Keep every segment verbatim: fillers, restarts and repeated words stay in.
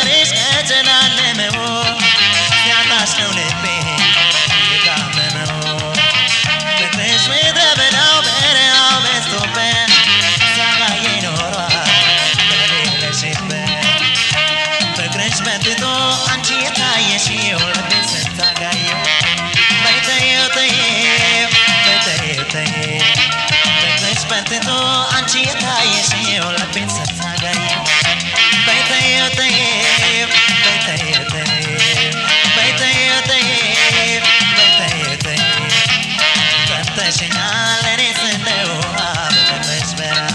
ፍቅርሽ ከጨላለመው ያጣሽ ነው ልቤ የታመመው ፍቅርሽ ምድረ በዳው በረሃው በዝቶበት ሲያጋየ ኖሯል በሌለሽበት ፍቅርሽ በትቶ አንቺ የታየሽው ልቤን ስታጋየው በይተየው ተየው በይተየው ተየው ፍቅርሽ በትቶ አንቺ የታየሽው ልቤን ስታጋየው በይተየው ተየው በይተየው ተየው በይተየው ተየው በይተየው ተየው ጠጥተሽኛል እኔ ስለው በፍቅርሽ በረሃ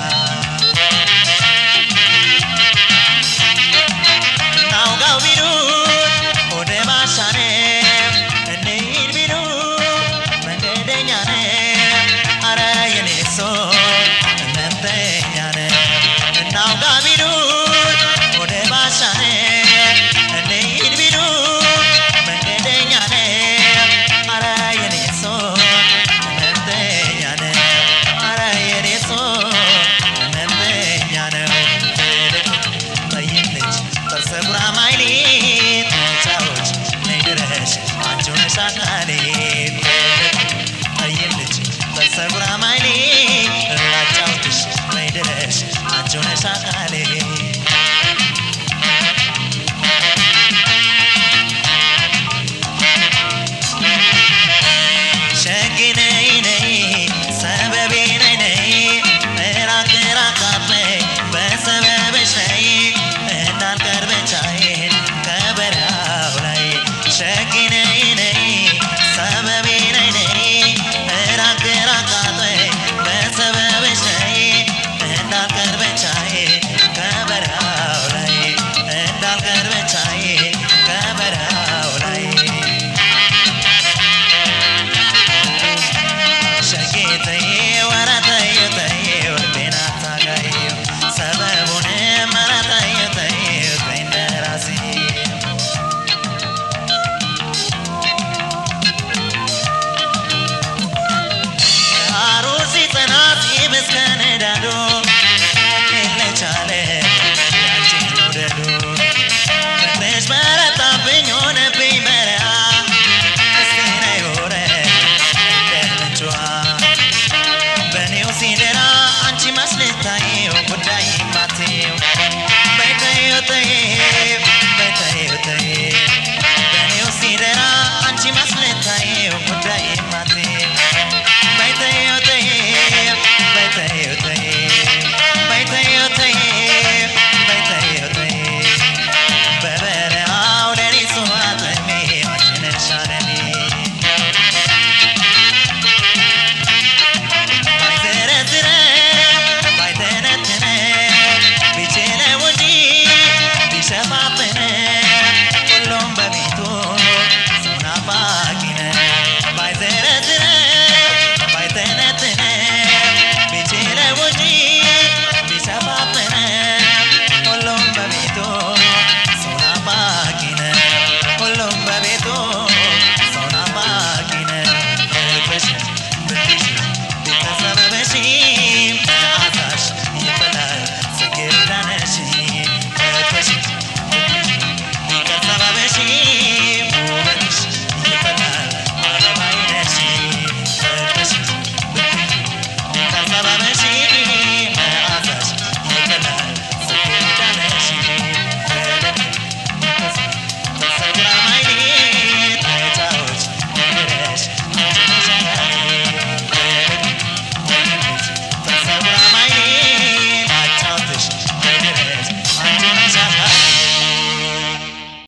ናውጋው ቢሉት ወደ ባሻ ነው እንሂድ ቢሉት መንገደኛ ነው አረ የኔ ሰው እመምተኛ ነው ናውጋ ቢሉት ወደ ባሻ ነው እንሂድ ቢሉት መንገደኛ ነው አረ የኔ ሰው እመምተኛ ነው አረ የኔ ሰው እመምተኛ ነው ጠይቅ ልጅ ጥርሰ ጉራማይሌ ተጫዎች ነይ ድረሽ አንቺ ሆነሽ አካሌ ጠይቅ ልጅ ጥርሰ ጉራማይሌ ላጫውትሽ ነይ ድረሽ አንቺ ሆነሽ አካሌ